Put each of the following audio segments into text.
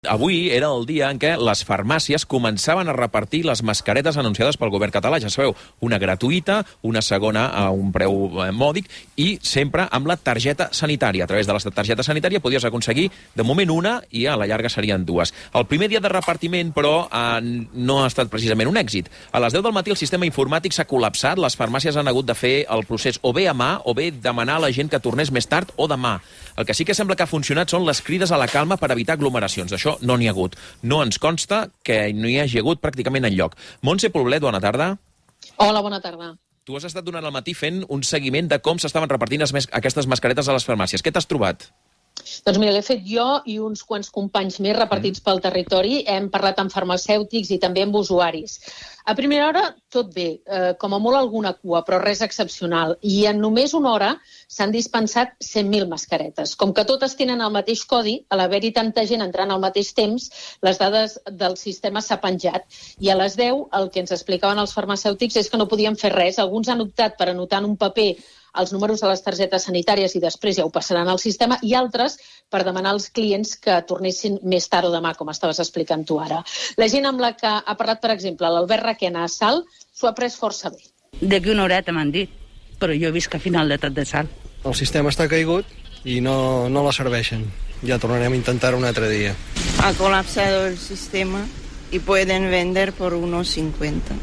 Avui era el dia en què les farmàcies començaven a repartir les mascaretes anunciades pel govern català. Ja sabeu, una gratuïta, una segona a un preu mòdic i sempre amb la targeta sanitària. A través de la targeta sanitària podies aconseguir, de moment, una i a la llarga serien dues. El primer dia de repartiment, però, no ha estat precisament un èxit. A les 10 del matí el sistema informàtic s'ha col·lapsat. Les farmàcies han hagut de fer el procés o bé a mà o bé demanar a la gent que tornés més tard o demà. El que sí que sembla que ha funcionat són les crides a la calma per evitar aglomeracions. Això no n'hi ha hagut. No ens consta que no hi hagi hagut pràcticament enlloc. Montse Poblet, bona tarda. Hola, bona tarda. Tu has estat durant el matí fent un seguiment de com s'estaven repartint aquestes mascaretes a les farmàcies. Què t'has trobat? Doncs mira, l'he fet jo i uns quants companys més repartits pel territori. Hem parlat amb farmacèutics i també amb usuaris. A primera hora, tot bé, com a molt alguna cua, però res excepcional. I en només una hora s'han dispensat 100.000 mascaretes. Com que totes tenen el mateix codi, a l'haver-hi tanta gent entrant al mateix temps, les dades del sistema s'ha penjat. I a les 10 el que ens explicaven els farmacèutics és que no podien fer res. Alguns han optat per anotar en un paper els números de les targetes sanitàries i després ja ho passaran al sistema, i altres per demanar als clients que tornessin més tard o demà, com estaves explicant tu ara. La gent amb la que ha parlat, per exemple, l'Albert Requena a Salt, s'ho ha pres força bé. D'aquí una horeta m'han dit, però jo he vist que a final de tot de Salt. El sistema està caigut i no la serveixen. Ja tornarem a intentar un altre dia. Ha colapsado el sistema y pueden vender por 1,50.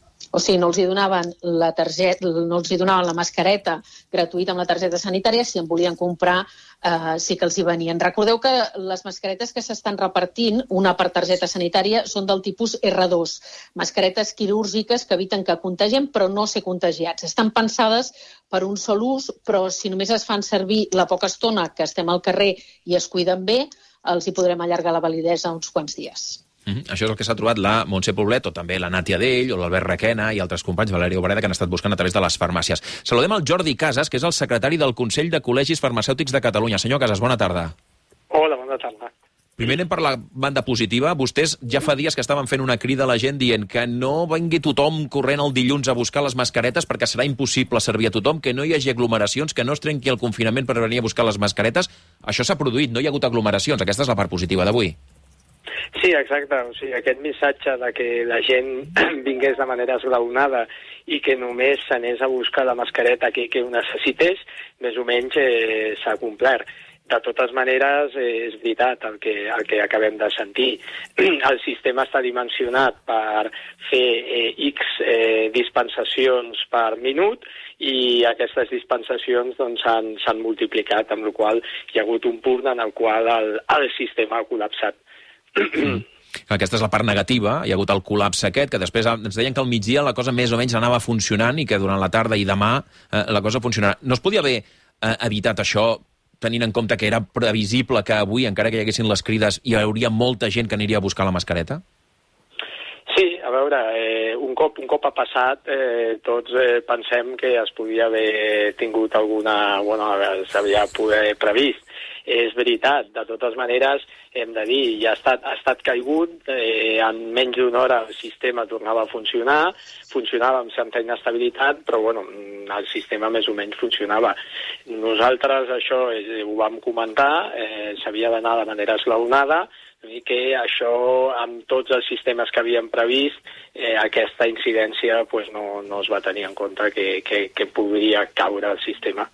O sigui, no els hi donaven la targeta, no els hi donaven la mascareta gratuïta amb la targeta sanitària, si en volien comprar sí que els hi venien. Recordeu que les mascaretes que s'estan repartint, una per targeta sanitària, són del tipus R2, mascaretes quirúrgiques que eviten que contagien però no ser contagiats. Estan pensades per un sol ús, però si només es fan servir la poca estona que estem al carrer i es cuiden bé, els hi podrem allargar la validesa uns quants dies. Això és el que s'ha trobat la Montse Poblet, o també la Nàtia Dell, o l'Albert Requena i altres companys, Valeri Obreda, que han estat buscant a través de les farmàcies. Saludem el Jordi Casas, que és el secretari del Consell de Col·legis Farmacèutics de Catalunya. Senyor Casas, bona tarda. Hola, bona tarda. Primer anem per la banda positiva. Vostès ja fa dies que estaven fent una crida a la gent dient que no vingui tothom corrent el dilluns a buscar les mascaretes perquè serà impossible servir a tothom, que no hi hagi aglomeracions, que no es trenqui el confinament per venir a buscar les mascaretes. Això s'ha produït, no hi ha hagut aglomeracions. Aquesta és la part positiva d'avui. Sí, exacte. O sigui, aquest missatge de que la gent vingués de manera esglaonada i que només s'anés a buscar la mascareta que ho necessités, més o menys s'ha complert. De totes maneres, és veritat el que acabem de sentir. El sistema està dimensionat per fer X dispensacions per minut i aquestes dispensacions s'han multiplicat, amb la qual hi ha hagut un punt en el qual el sistema ha col·lapsat. Aquesta és la part negativa, hi ha hagut el col·lapse aquest, que després ens deien que al migdia la cosa més o menys anava funcionant i que durant la tarda i demà la cosa funcionarà. No es podia haver evitat això tenint en compte que era previsible que avui, encara que hi haguessin les crides, hi hauria molta gent que aniria a buscar la mascareta? Sí, a veure, un cop ha passat, tots pensem que es podia haver tingut alguna... Bueno, s'havia poder previst. És veritat, de totes maneres, hem de dir, ja ha estat caigut, en menys d'una hora el sistema tornava a funcionar, funcionava amb certa inestabilitat, però bueno, el sistema més o menys funcionava. Nosaltres això ho vam comentar, s'havia d'anar de manera esglaonada, i que això, amb tots els sistemes que havíem previst, aquesta incidència pues, no es va tenir en compte que podria caure el sistema.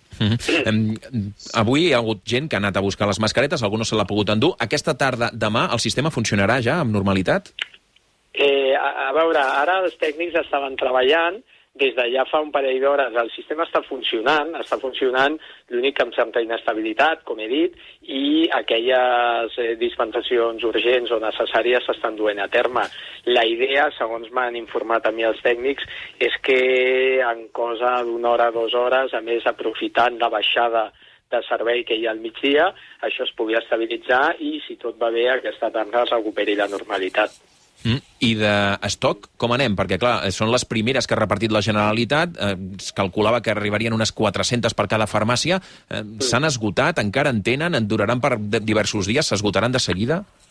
Avui hi ha hagut gent que ha anat a buscar les mascaretes, algú no se l'ha pogut endur. Aquesta tarda, demà, el sistema funcionarà ja amb normalitat? A veure, ara els tècnics estaven treballant des de ja fa un parell d'hores. El sistema està funcionant, l'únic que amb certa inestabilitat, com he dit, i aquelles dispensacions urgents o necessàries s'estan duent a terme. La idea, segons m'han informat a mi els tècnics, és que en cosa d'una hora, 2 hores, a més aprofitant la baixada de servei que hi ha al migdia, això es pugui estabilitzar i, si tot va bé, aquesta tarda es recuperi la normalitat. I d'estoc, com anem? Perquè, clar, són les primeres que ha repartit la Generalitat, es calculava que arribarien unes 400 per cada farmàcia. S'han esgotat, encara en tenen, en duraran per diversos dies, s'esgotaran de seguida?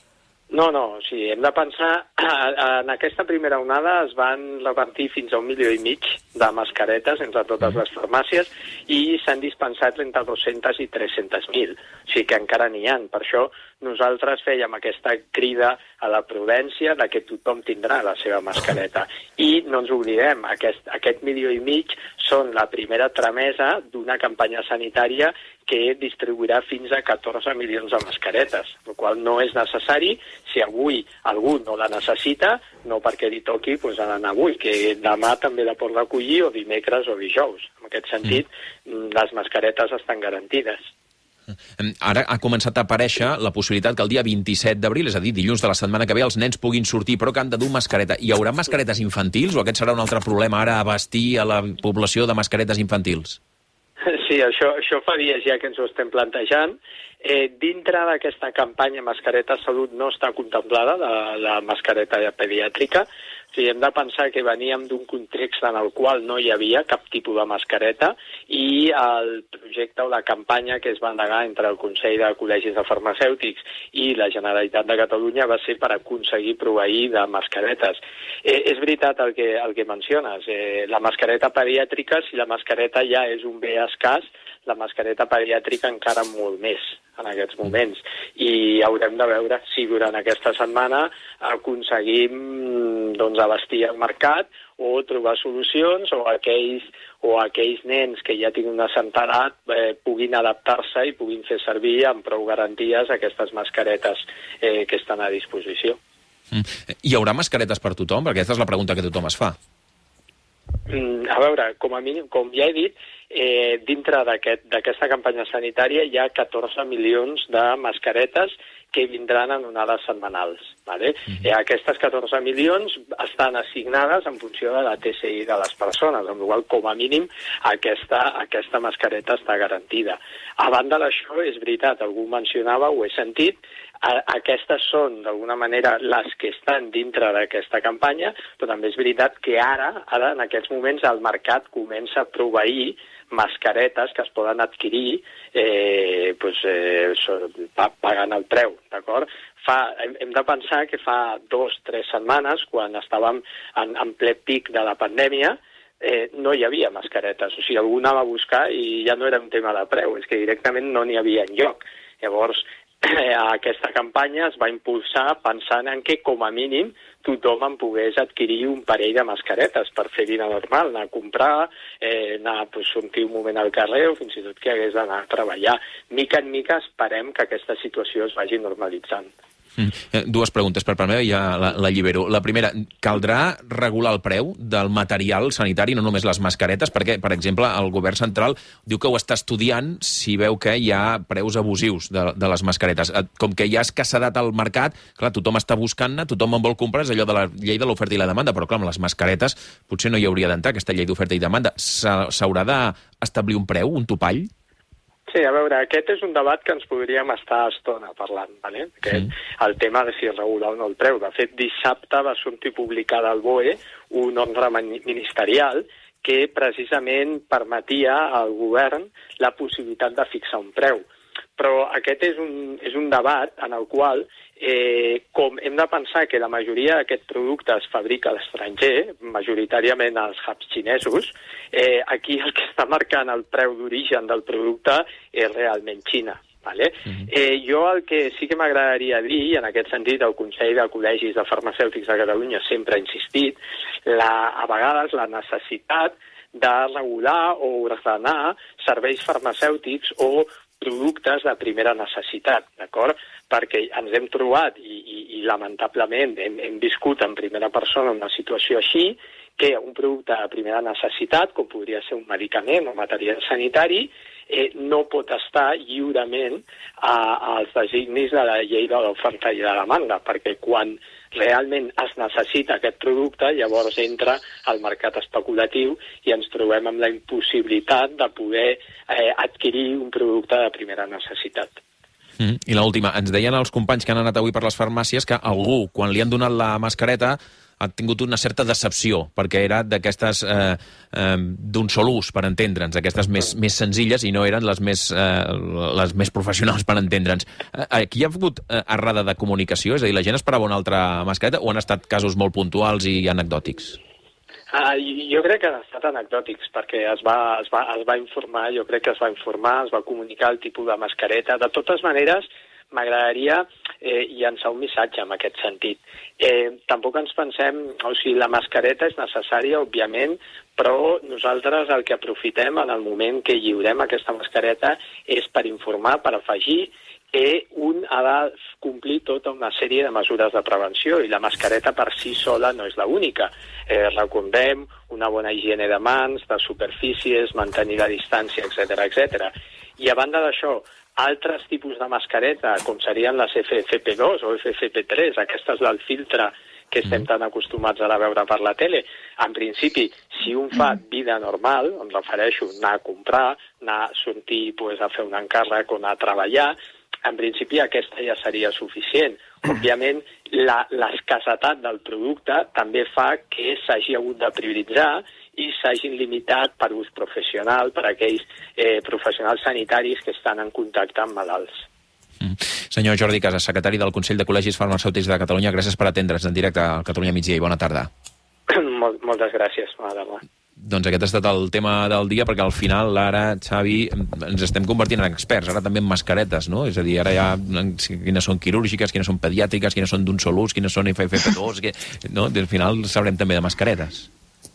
No, o sigui, hem de pensar, en aquesta primera onada es van repartir fins a 1,5 milions de mascaretes entre totes les farmàcies i s'han dispensat entre 200 i 300.000, o sigui que encara n'hi ha. Per això nosaltres fèiem aquesta crida a la prudència de que tothom tindrà la seva mascareta. I no ens oblidem, aquest 1,5 milions són la primera tramesa d'una campanya sanitària que distribuirà fins a 14 milions de mascaretes, el qual no és necessari. Si avui algú no la necessita, no perquè li toqui, doncs ha d'anar avui, que demà també la pot recollir, o dimecres o dijous. En aquest sentit, les mascaretes estan garantides. Ara ha començat a aparèixer la possibilitat que el dia 27 d'abril, és a dir, dilluns de la setmana que ve, els nens puguin sortir, però que han de dur mascareta. Hi haurà mascaretes infantils o aquest serà un altre problema ara, abastir a la població de mascaretes infantils? Sí, això fa dies ja que ens ho estem plantejant. Dintre d'aquesta campanya Mascareta Salut no està contemplada la mascareta pediàtrica. O sigui, hem de pensar que veníem d'un context en el qual no hi havia cap tipus de mascareta i el projecte o la campanya que es va endegar entre el Consell de Col·legis de Farmacèutics i la Generalitat de Catalunya va ser per aconseguir proveir de mascaretes. És veritat el que menciones. La mascareta pediàtrica, si la mascareta ja és un bé escàs, la mascareta pediàtrica encara molt més en aquests moments. I haurem de veure si durant aquesta setmana aconseguim abastir el mercat o trobar solucions o aquells nens que ja tinguin una certa edat puguin adaptar-se i puguin fer servir amb prou garanties aquestes mascaretes que estan a disposició. Hi haurà mascaretes per tothom? Perquè aquesta és la pregunta que tothom es fa. A veure, com a mínim, com ja he dit, dintre d'aquesta campanya sanitària hi ha 14 milions de mascaretes que vindran en onades setmanals. ¿Vale? Aquestes 14 milions estan assignades en funció de la TSI de les persones, amb la qual cosa, com a mínim, aquesta mascareta està garantida. A banda d'això, és veritat, algú mencionava, ho he sentit, aquestes són, d'alguna manera, les que estan dintre d'aquesta campanya, però també és veritat que ara en aquests moments, el mercat comença a proveir mascaretes que es poden adquirir pagant el preu, d'acord? Hem de pensar que fa 2-3 setmanes, quan estàvem en ple pic de la pandèmia, no hi havia mascaretes. O sigui, algú anava a buscar i ja no era un tema de preu, és que directament no n'hi havia enlloc. Llavors, aquesta campanya es va impulsar pensant en que, com a mínim, tothom en pogués adquirir un parell de mascaretes per fer vida normal, anar a comprar, anar a sortir un moment al carrer o fins i tot que hagués d'anar a treballar. Mica en mica esperem que aquesta situació es vagi normalitzant. Dues preguntes per part meva i ja l'allibero. La primera, caldrà regular el preu del material sanitari, no només les mascaretes, perquè, per exemple, el govern central diu que ho està estudiant si veu que hi ha preus abusius de les mascaretes. Com que hi ha escassedat al mercat, clar, tothom està buscant-ne, tothom en vol comprar, és allò de la llei de l'oferta i la demanda, però clar, amb les mascaretes potser no hi hauria d'entrar aquesta llei d'oferta i demanda. S'haurà d'establir un preu, un topall? Sí, a veure, aquest és un debat que ens podríem estar estona parlant, ¿vale? El tema de si regular o no el preu. De fet, dissabte va sortir publicada al BOE un ordre ministerial que precisament permetia al govern la possibilitat de fixar un preu. Però aquest és un debat en el qual com hem de pensar que la majoria d'aquest producte es fabrica a l'estranger, majoritàriament als hubs xinesos, aquí el que està marcant el preu d'origen del producte és realment Xina. Vale? Jo el que sí que m'agradaria dir, i en aquest sentit el Consell de Col·legis de Farmacèutics de Catalunya sempre ha insistit, a vegades la necessitat de regular o ordenar serveis farmacèutics o productes de primera necessitat, d'acord? Perquè ens hem trobat i lamentablement hem viscut en primera persona una situació així, que un producte de primera necessitat, com podria ser un medicament o material sanitari, no pot estar lliurement als designis de la llei de l'oferta i de la demanda, perquè quan realment es necessita aquest producte, llavors entra al mercat especulatiu i ens trobem amb la impossibilitat de poder adquirir un producte de primera necessitat. I l'última, ens deien els companys que han anat avui per les farmàcies que algú, quan li han donat la mascareta, ha tingut una certa decepció, perquè era d'aquestes d'un sol ús, per entendre'ns, aquestes més senzilles i no eren les més professionals, per entendre'ns. Aquí hi ha hagut errada de comunicació? És a dir, la gent esperava una altra mascareta o han estat casos molt puntuals i anecdòtics? Jo crec que han estat anecdòtics, perquè es va informar, jo crec que es va informar, es va comunicar el tipus de mascareta. De totes maneres, m'agradaria llançar un missatge en aquest sentit. Tampoc ens pensem, o sigui, la mascareta és necessària, òbviament, però nosaltres el que aprofitem en el moment que lliurem aquesta mascareta és per informar, per afegir que un ha de complir tota una sèrie de mesures de prevenció i la mascareta per si sola no és l'única. Recordem una bona higiene de mans, de superfícies, mantenir la distància, etc. I a banda d'això, altres tipus de mascareta, com serien les FFP2 o FFP3, aquestes del filtre que estem tan acostumats a veure per la tele, en principi, si un fa vida normal, em refereixo anar a comprar, anar a sortir a fer un encàrrec o anar a treballar, en principi aquesta ja seria suficient. Òbviament, l'escassetat del producte també fa que s'hagi hagut de prioritzar i s'hagin limitat per ús professional, per aquells professionals sanitaris que estan en contacte amb malalts. Senyor Jordi Casas, secretari del Consell de Col·legis Farmacèutics de Catalunya, gràcies per atendre's en directe al Catalunya Migdia i bona tarda. Moltes gràcies, bona tarda. Doncs aquest ha estat el tema del dia, perquè al final, ara, Xavi, ens estem convertint en experts, ara també en mascaretes, no? És a dir, ara ja quines són quirúrgiques, quines són pediàtriques, quines són d'un sol ús, quines són FFP2, no? Al final sabrem també de mascaretes.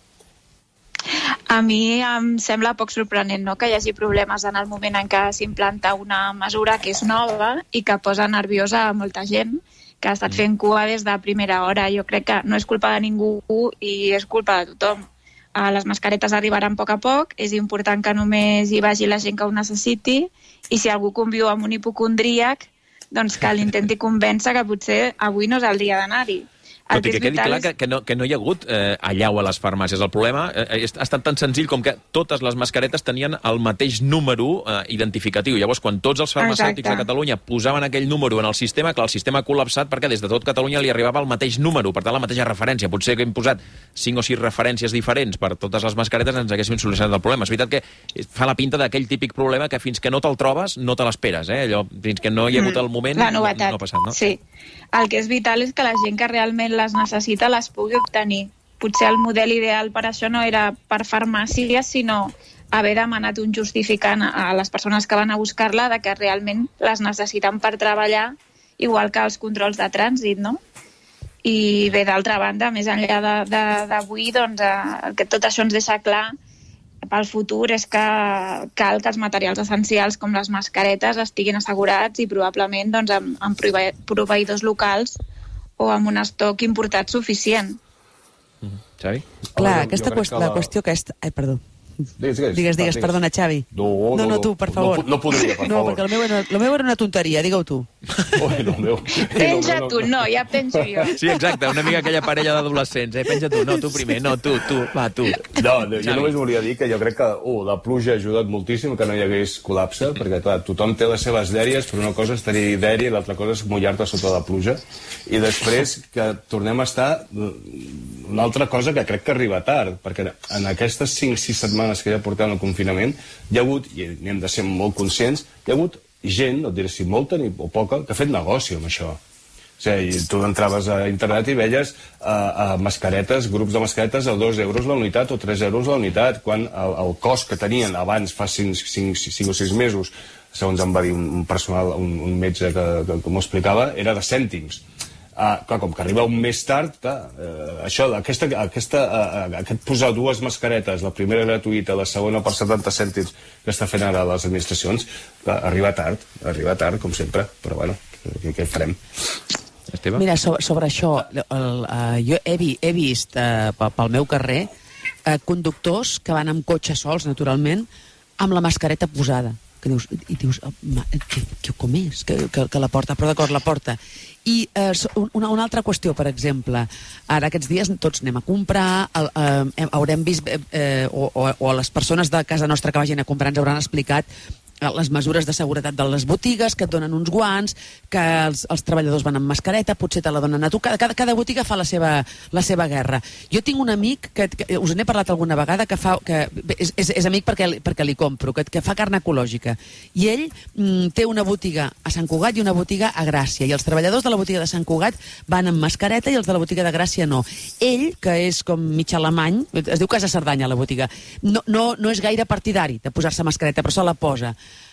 A mi em sembla poc sorprenent, no?, que hi hagi problemes en el moment en què s'implanta una mesura que és nova i que posa nerviosa a molta gent que ha estat fent cua des de primera hora. Jo crec que no és culpa de ningú i és culpa de tothom. Les mascaretes arribaran a poc, és important que només hi vagi la gent que ho necessiti i si algú conviu amb un hipocondríac, doncs que l'intenti convèncer que potser avui no és el dia d'anar-hi. Tot i que quedi clar que no hi ha hagut allau a les farmàcies. El problema ha estat tan senzill com que totes les mascaretes tenien el mateix número identificatiu. Llavors, quan tots els farmacèutics de Catalunya posaven aquell número en el sistema, clar, el sistema ha col·lapsat perquè des de tot Catalunya li arribava el mateix número, per tant, la mateixa referència. Potser que hem posat 5 o 6 referències diferents per totes les mascaretes ens haguéssim solucionat el problema. És veritat que fa la pinta d'aquell típic problema que fins que no te'l trobes no te l'esperes. Allò, fins que no hi ha hagut el moment, no ha passat, no? Sí. El que és vital és que la gent que realment les necessita les pugui obtenir. Potser el model ideal per això no era per farmàcies, sinó haver demanat un justificant a les persones que van a buscar-la de que realment les necessiten per treballar, igual que els controls de trànsit, no? I bé, d'altra banda, més enllà d'avui, doncs, el que tot això ens deixa clar pel futur és que cal que els materials essencials com les mascaretes estiguin assegurats i probablement doncs, amb proveïdors locals o amb un estoc importat suficient. Xavi? Clar, aquesta qüestió que és... Ai, perdó. Digues, perdona, Xavi. No, tu, per favor. No podria, per favor. No, perquè el meu era una tonteria, digue-ho tu. Penja tu, no, ja penjo jo. Sí, exacte, una mica aquella parella d'adolescents. Penja tu, no, tu primer, no, tu, va, tu. No, jo només volia dir que jo crec que la pluja ha ajudat moltíssim que no hi hagués col·lapse, perquè clar, tothom té les seves dèries, però una cosa és tenir dèria i l'altra cosa és mullar-te sota la pluja. I després que tornem a estar... Una altra cosa que crec que arriba tard, perquè en aquestes 5-6 setmanes que ja portem el confinament, hi ha hagut, i n'hem de ser molt conscients, hi ha hagut gent, no et diré si molta ni o poca, que ha fet negoci amb això. O sigui, tu entraves a internet i veies mascaretes, grups de mascaretes a 2 euros la unitat o 3 euros la unitat, quan el cost que tenien abans, fa 5 o 6 mesos, segons em va dir un personal, un metge que m'ho explicava, era de cèntims. Clar, com que arriba un mes tard, aquest posar 2 mascaretes, la primera gratuïta, la segona per 70 cèntims que està fent ara les administracions, arriba tard, com sempre, però bueno, què farem? Esteve? Mira, sobre això, jo he vist pel meu carrer conductors que van amb cotxe sols, naturalment, amb la mascareta posada. I dius, com és que la porta? Però d'acord, la porta. I una altra qüestió, per exemple, ara aquests dies tots anem a comprar, haurem vist, o les persones de casa nostra que vagin a comprar ens hauran explicat les mesures de seguretat de les botigues, que et donen uns guants, que els treballadors van amb mascareta, potser te la donen a tu. Cada botiga fa la seva guerra. Jo tinc un amic, que us n'he parlat alguna vegada, que és amic perquè li compro, que fa carn ecològica. I ell té una botiga a Sant Cugat i una botiga a Gràcia. I els treballadors de la botiga de Sant Cugat van amb mascareta i els de la botiga de Gràcia no. Ell, que és com mig alemany, es diu Casa Cerdanya, la botiga, no és gaire partidari de posar-se mascareta, però se la posa.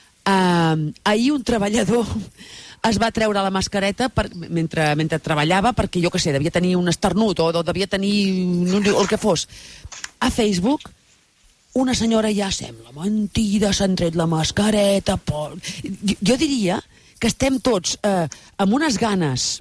Ahir un treballador es va treure la mascareta mentre treballava perquè, jo què sé, devia tenir un esternut o devia tenir el que fos. A Facebook, una senyora ja sembla mentida, s'han tret la mascareta... Jo diria que estem tots amb unes ganes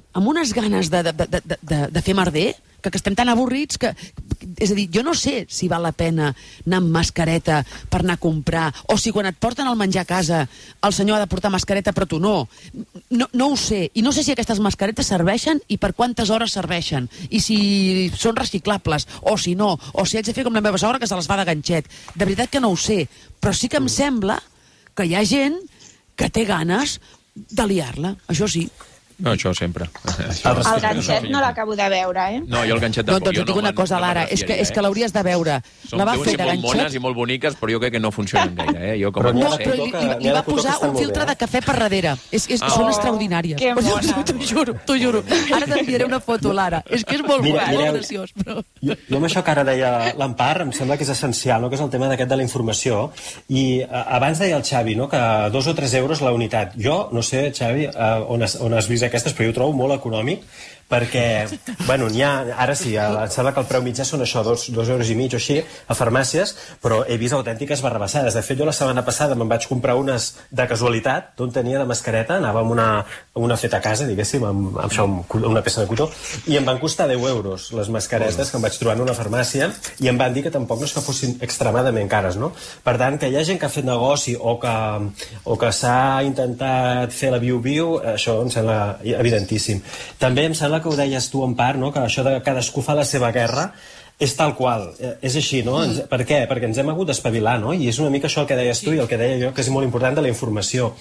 de fer merder, que estem tan avorrits que... És a dir, jo no sé si val la pena anar amb mascareta per anar a comprar, o si quan et porten el menjar a casa el senyor ha de portar mascareta però tu no. No ho sé. I no sé si aquestes mascaretes serveixen i per quantes hores serveixen. I si són reciclables, o si no. O si haig de fer com la meva sogra, que se les fa de ganxet. De veritat que no ho sé. Però sí que em sembla que hi ha gent que té ganes de liar-la. Això sí. No, això sempre. El ganxet no l'acabo de veure, No, jo el ganxet tampoc. Doncs et dic una cosa, Lara, és que l'hauries de veure. La va fer de ganxet. Són molt mones i molt boniques, però jo crec que no funcionen gaire, Jo com no, però li va posar un filtre de cafè per darrere. Són extraordinàries. Que mona. T'ho juro. Ara t'enviaré una foto, Lara. És que és molt graciós. Jo amb això que ara deia l'Empar, em sembla que és essencial, que és el tema d'aquest de la informació. I abans deia el Xavi, que 2 o 3 euros la unitat. Jo no sé, Xavi, on has vist aquestes, però jo ho trobo molt econòmic, perquè, bueno, n'hi ha, ara sí, em sembla que el preu mitjà són això, 2,5 euros o així, a farmàcies, però he vist autèntiques barrabassades. De fet, jo la setmana passada me'n vaig comprar unes de casualitat, d'on tenia de mascareta, anava amb una feta a casa, diguéssim, amb una peça de cotó, i em van costar 10 euros les mascaretes que em vaig trobar en una farmàcia, i em van dir que tampoc no és que fossin extremadament cares, no? Per tant, que hi ha gent que ha fet negoci o que s'ha intentat fer la viu-viu, això em sembla evidentíssim. També em sembla que ho deies tu en part, que això de cadascú fa la seva guerra, és tal qual, és així, no? Per què? Perquè ens hem hagut d'espavilar, no? I és una mica això el que deies tu i el que deia jo, que és molt important de la informació.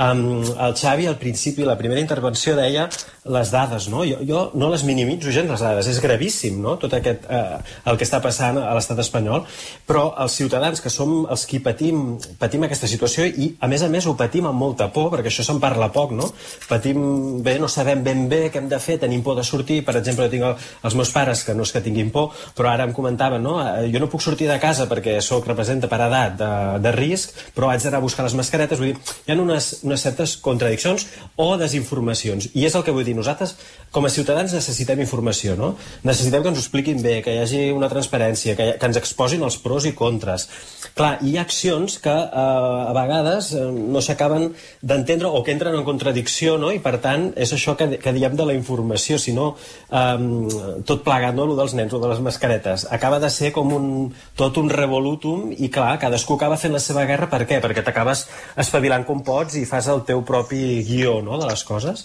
El Xavi, al principi, la primera intervenció, deia les dades, no? Jo no les minimitzo gens, les dades. És gravíssim, no? Tot aquest, el que està passant a l'estat espanyol, però els ciutadans, que som els qui patim aquesta situació, i a més ho patim amb molta por, perquè això se'n parla poc, no? Patim bé, no sabem ben bé què hem de fer, tenim por de sortir. Per exemple, jo tinc els meus pares, que no és que tinguin por, però ara em comentaven, jo no puc sortir de casa perquè representa per edat de risc, però haig d'anar a buscar les mascaretes. Vull dir, hi ha unes certes contradiccions o desinformacions, i és el que vull dir. Nosaltres, com a ciutadans, necessitem informació, no? Necessitem que ens ho expliquin bé, que hi hagi una transparència, que ens exposin els pros i contres. Clar, hi ha accions que a vegades no s'acaben d'entendre o que entren en contradicció, no? I per tant, és això que diem de la informació, si no tot plegat, no? Lo dels nens o de les mascaretes acaba de ser com tot un revolutum, i clar, cadascú acaba fent la seva guerra. Per què? Perquè t'acabes espavilant com pots i fas el teu propi guió, no?, de les coses.